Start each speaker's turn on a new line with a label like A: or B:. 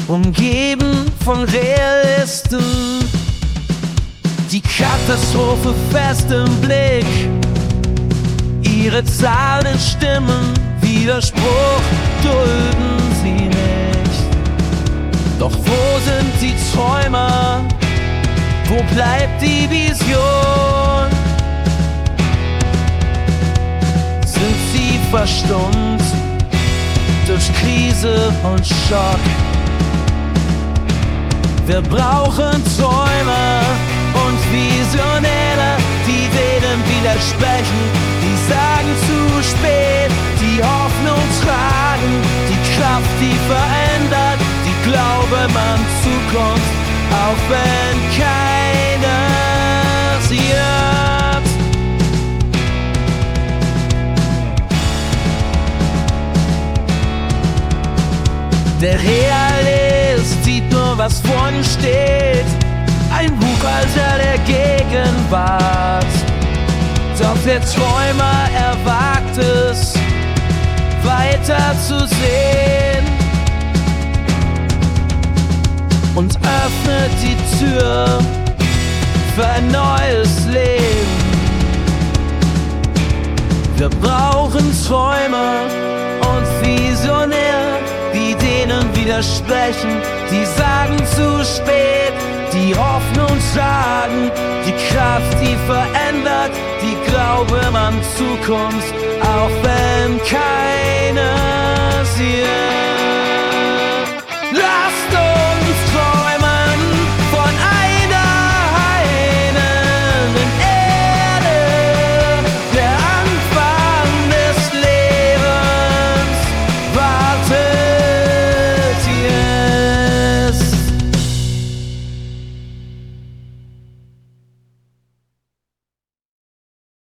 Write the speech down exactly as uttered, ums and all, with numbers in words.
A: umgeben von Realisten, die Katastrophe fest im Blick. Ihre zahlenden Stimmen, Widerspruch dulden sie nicht. Doch wo sind die Träumer? Wo bleibt die Vision? Sind sie verstummt durch Krise und Schock? Wir brauchen Träumer und Visionäre, die denen widersprechen, die sagen zu spät, die Hoffnung tragen, die Kraft, die verändert, die glauben an Zukunft, auch wenn keiner sie hört. Der Realist sieht nur, was vorn steht, ein Buchhalter der Gegenwart. Doch der Träumer erwagt es, weiter zu sehen und öffnet die Tür für ein neues Leben. Wir brauchen Träumer und Visionäre, die denen widersprechen, die sagen zu spät, die Hoffnung tragen, die Kraft, die verändert, die Glauben an Zukunft, auch wenn kein